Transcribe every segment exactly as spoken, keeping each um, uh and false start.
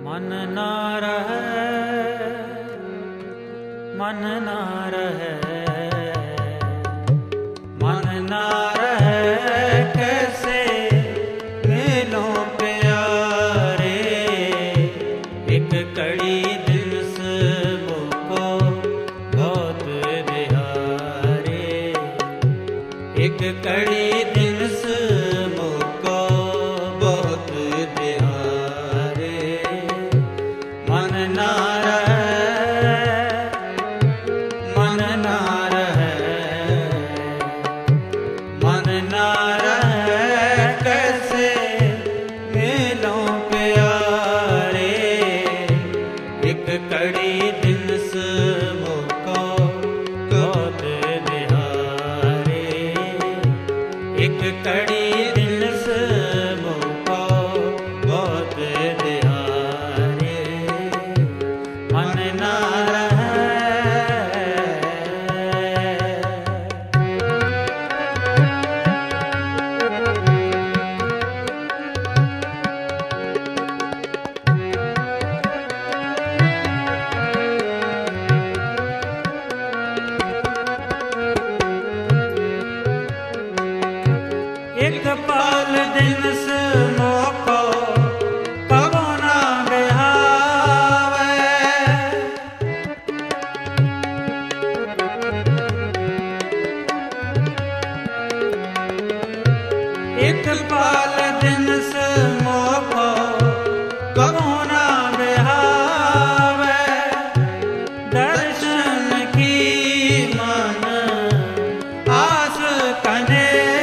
मन ना रहे, मन ना रहे, मन ना रहे, कैसे मिलो प्यारे। एक कड़ी दिन से मुझको बहुत दिहारे, एक कड़ी दिन से मुझको बहुत दिहारे। मन ना रहे, मन ना रहे, मन ना रहे, कैसे मिलो प्यारे। एक कड़ी दिन से मुझको बहुत दिहारे, एक कड़ी दिन से मुझको बहुत दिहारे। मन ना रहे। एक पल दिन से मोको कबो ना बिहावे। एक पल दिन से मोको कबो ना बिहावे। दर्शन की मन आस कने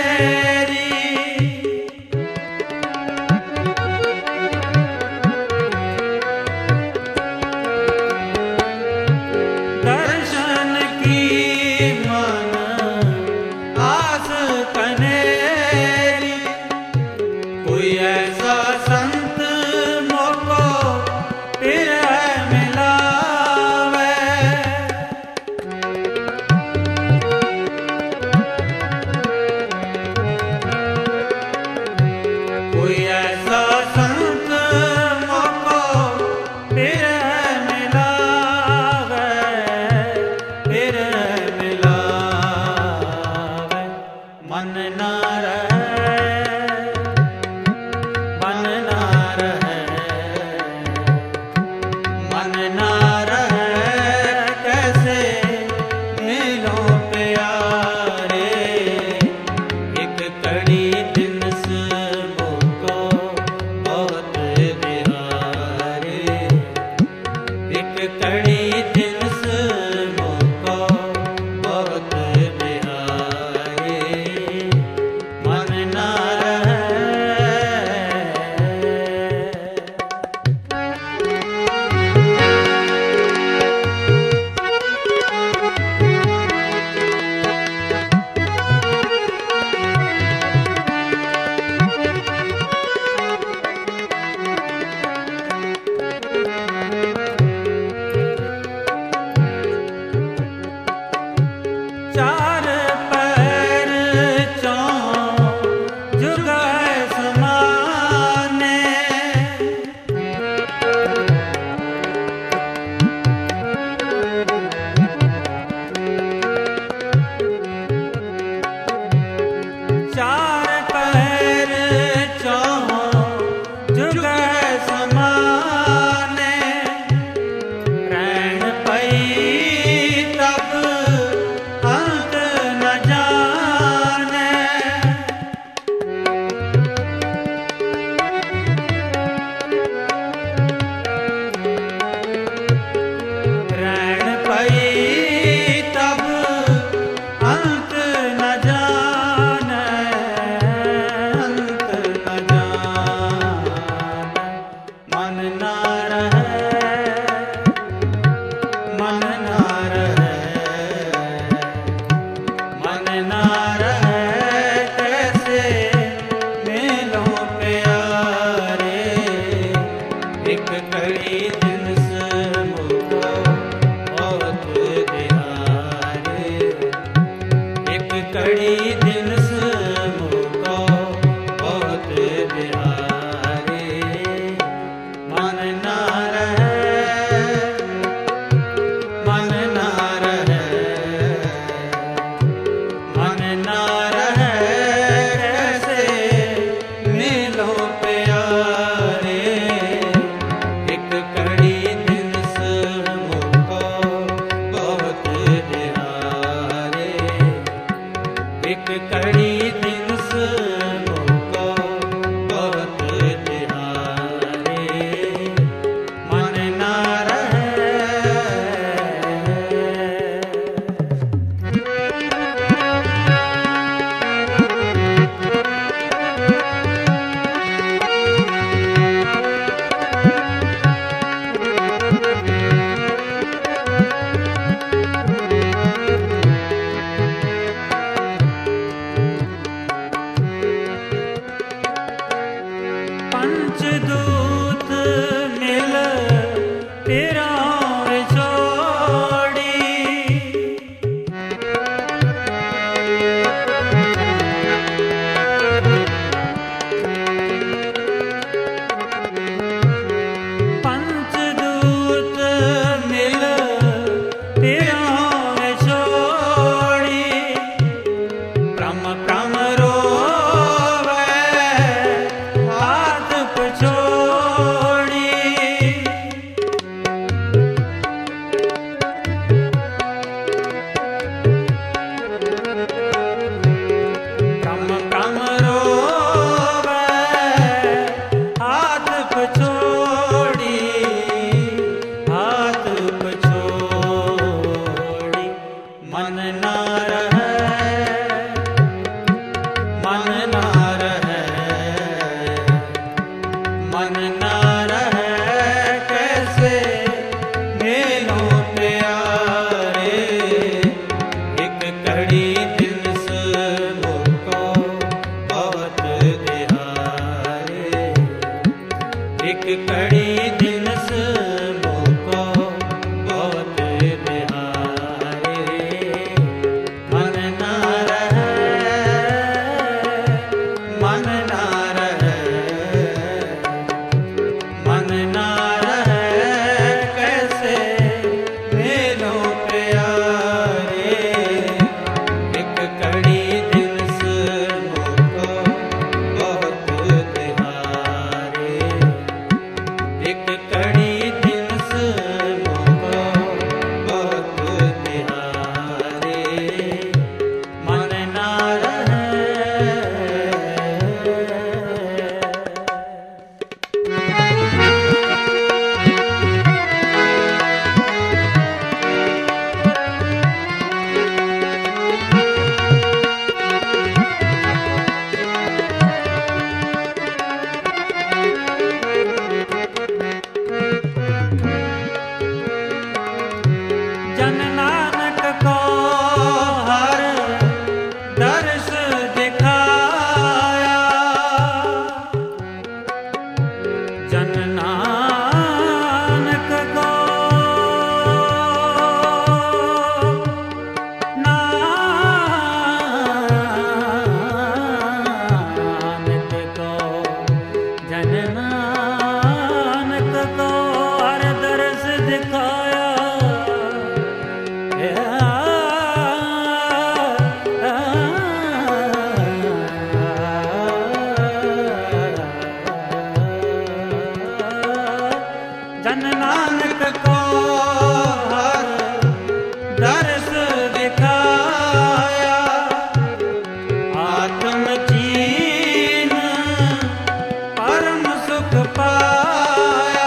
ऐसा संत मोको फिर मिलावे। कोई ऐसा संत मोको फिर मिलावे, फिर मिलावे। मन ना रहे, मन ना पंचदूत मिल पिराँ छोड़ी। पंचदूत मिल पिराँ छोड़ी। प्रम प्रम रोवे हाथ पछोड़ी। प्रम प्रम रोवे हाथ पछोड़ी। हाथ पछोड़ी मन ना रहे। मन ना रहे। मन ना रहे कैसे मेलों प्यारे। एक कड़ी दिन से मुझको बहुत दिहारे। एक कड़ी दिन से मुझको बहुत दिहारे। मन ना रहे। मन ना रहे। मन ना रहे कैसे मेलों प्यारे। एक कड़ी दिन से मुझको बहुत दिहारे। एक कड़ी दिन से मुझको बहुत दिहारे। मन ना रहे। जन नानक को हर दर्श दिखाया। जन नानक को नानक को जन नानक को हर दर्श दिखाया। जन नानक को हर दर्श दिखाया। आत्म चीन परम सुख पाया।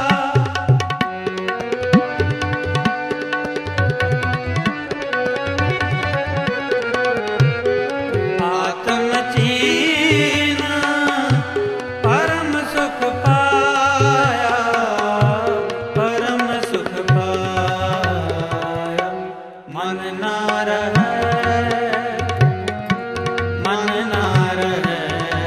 आत्म चीन परम सुख पाया। परम सुख पाया। मन ना रहे। मन ना रहे।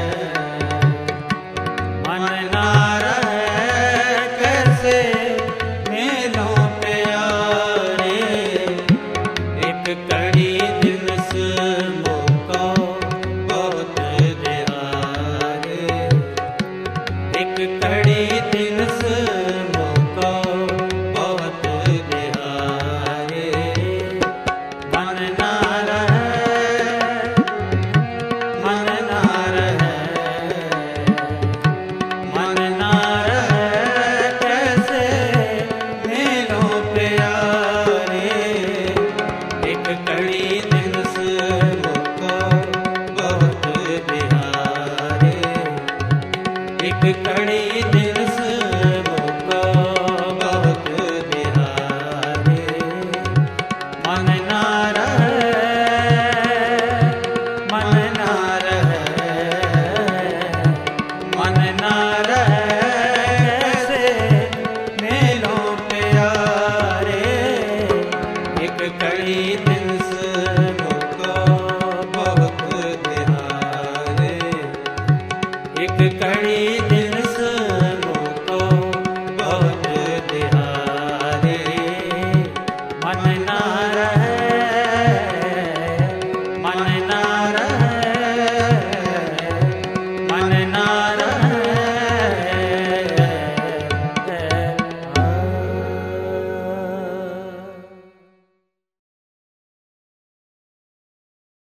मन ना रहे कैसे मेलों प्यारे। एक कड़ी दिन से मुझको बहुत दिहारे। एक कड़ी दिन से मुझको बहुत दिहारे। मन ना रहे। मन ना रहे। मन ना रहे कैसे मेलों प्यारे। एक कड़ी दिन से मुझको बहुत दिहारे। एक कड़ी दिन